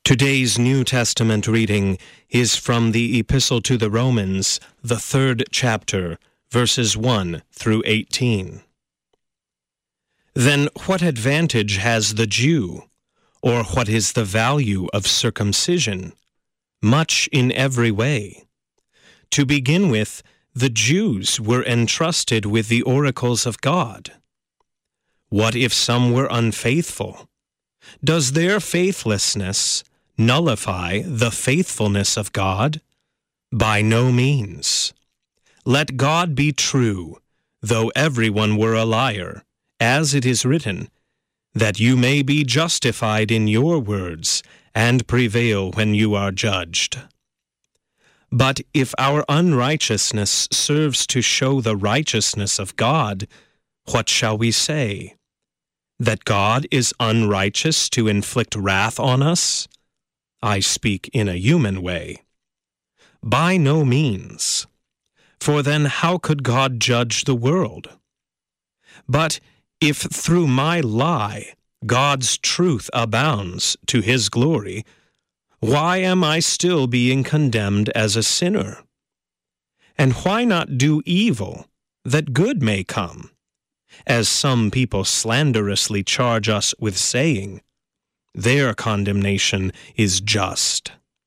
Today's New Testament reading is from the Epistle to the Romans, the 3rd chapter, verses 1 through 18. Then what advantage has the Jew, or what is the value of circumcision? Much in every way. To begin with, the Jews were entrusted with the oracles of God. What if some were unfaithful? Does their faithlessness nullify the faithfulness of God? By no means. Let God be true, though everyone were a liar, as it is written, that you may be justified in your words and prevail when you are judged. But if our unrighteousness serves to show the righteousness of God, what shall we say? That God is unrighteous to inflict wrath on us? I speak in a human way. By no means. For then how could God judge the world? But if through my lie God's truth abounds to his glory, why am I still being condemned as a sinner? And why not do evil, that good may come? As some people slanderously charge us with saying, their condemnation is just.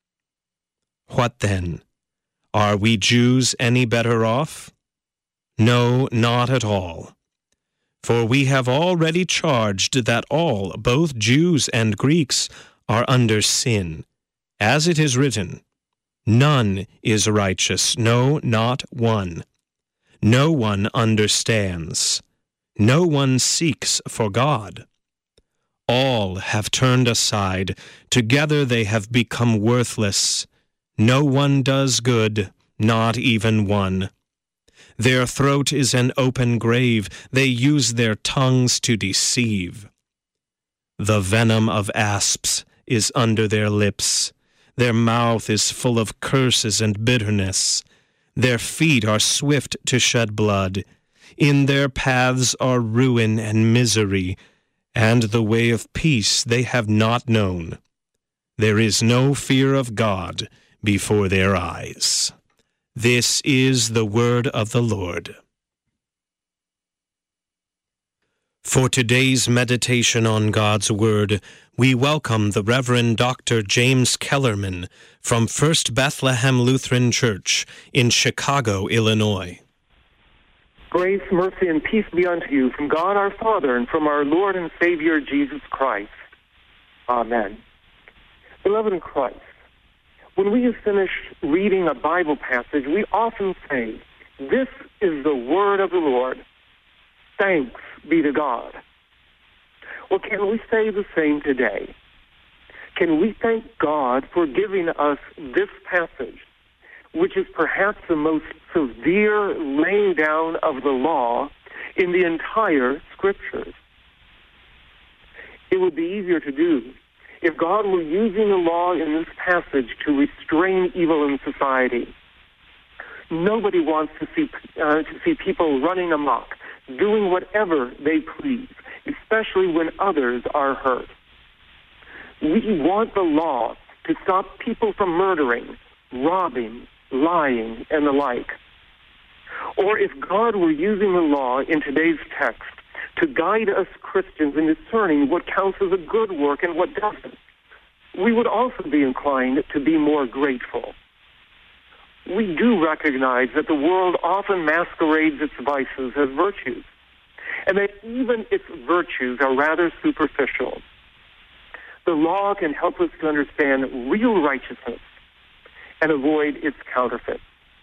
What then? Are we Jews any better off? No, not at all. For we have already charged that all, both Jews and Greeks, are under sin. As it is written, none is righteous, no, not one. No one understands. No one seeks for God. All have turned aside. Together they have become worthless. No one does good, not even one. Their throat is an open grave. They use their tongues to deceive. The venom of asps is under their lips. Their mouth is full of curses and bitterness. Their feet are swift to shed blood. In their paths are ruin and misery, and the way of peace they have not known. There is no fear of God before their eyes. This is the word of the Lord. For today's meditation on God's Word, we welcome the Reverend Dr. James Kellerman from First Bethlehem Lutheran Church in Chicago, Illinois. Grace, mercy, and peace be unto you from God our Father and from our Lord and Savior Jesus Christ. Amen. Beloved in Christ, when we have finished reading a Bible passage, we often say, "This is the word of the Lord. Thanks be to God." Well, can we say the same today? Can we thank God for giving us this passage, which is perhaps the most severe laying down of the law in the entire Scriptures? It would be easier to do if God were using the law in this passage to restrain evil in society. Nobody wants to see people running amok, doing whatever they please, especially when others are hurt. We want the law to stop people from murdering, robbing, lying, and the like. Or if God were using the law in today's text to guide us Christians in discerning what counts as a good work and what doesn't, we would also be inclined to be more grateful. We do recognize that the world often masquerades its vices as virtues, and that even its virtues are rather superficial. The law can help us to understand real righteousness and avoid its counterfeit.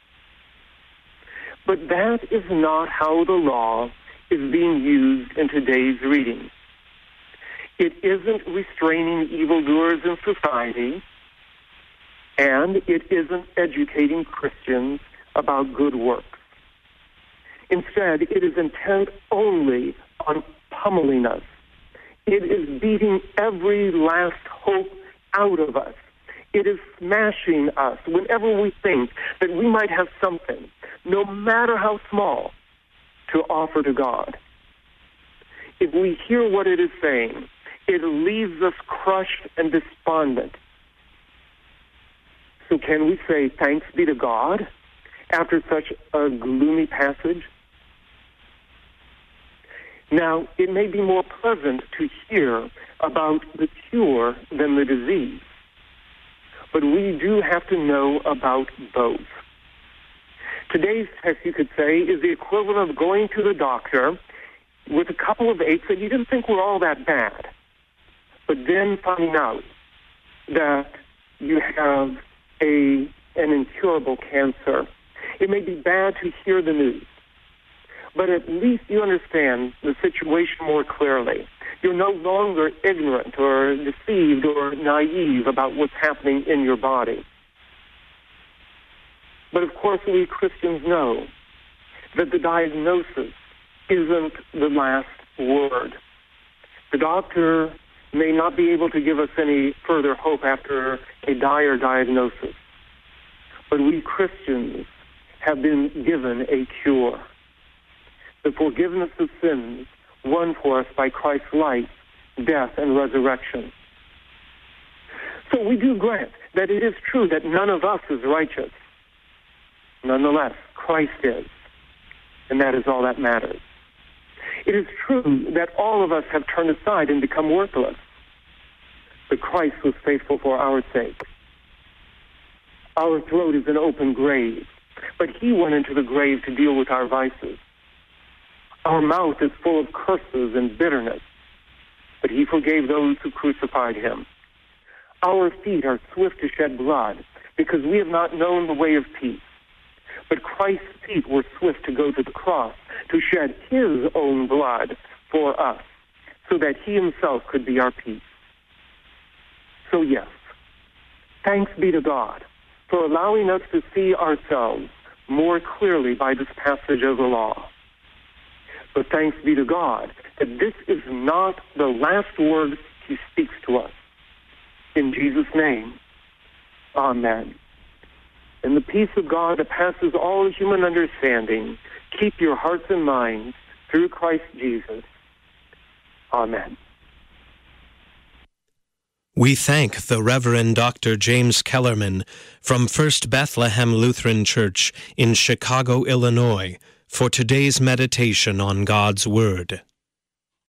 But that is not how the law is being used in today's reading. It isn't restraining evildoers in society, and it isn't educating Christians about good works. Instead, it is intent only on pummeling us. It is beating every last hope out of us. It is smashing us whenever we think that we might have something, no matter how small, to offer to God. If we hear what it is saying, it leaves us crushed and despondent, So can we say thanks be to God after such a gloomy passage? Now, it may be more pleasant to hear about the cure than the disease, but we do have to know about both. Today's text, you could say, is the equivalent of going to the doctor with a couple of aches that you didn't think were all that bad, but then finding out that you have an incurable cancer. It may be bad to hear the news, but at least you understand the situation more clearly. You're no longer ignorant or deceived or naive about what's happening in your body. But of course, we Christians know that the diagnosis isn't the last word. The doctor may not be able to give us any further hope after a dire diagnosis, but we Christians have been given a cure. The forgiveness of sins won for us by Christ's life, death, and resurrection. So we do grant that it is true that none of us is righteous. Nonetheless, Christ is, and that is all that matters. It is true that all of us have turned aside and become worthless, but Christ was faithful for our sake. Our throat is an open grave, but he went into the grave to deal with our vices. Our mouth is full of curses and bitterness, but he forgave those who crucified him. Our feet are swift to shed blood because we have not known the way of peace. But Christ's feet were swift to go to the cross to shed his own blood for us so that he himself could be our peace. So yes, thanks be to God for allowing us to see ourselves more clearly by this passage of the law. But thanks be to God that this is not the last word he speaks to us. In Jesus' name, amen. And the peace of God that passes all human understanding, keep your hearts and minds through Christ Jesus. Amen. We thank the Reverend Dr. James Kellerman from First Bethlehem Lutheran Church in Chicago, Illinois, for today's meditation on God's Word.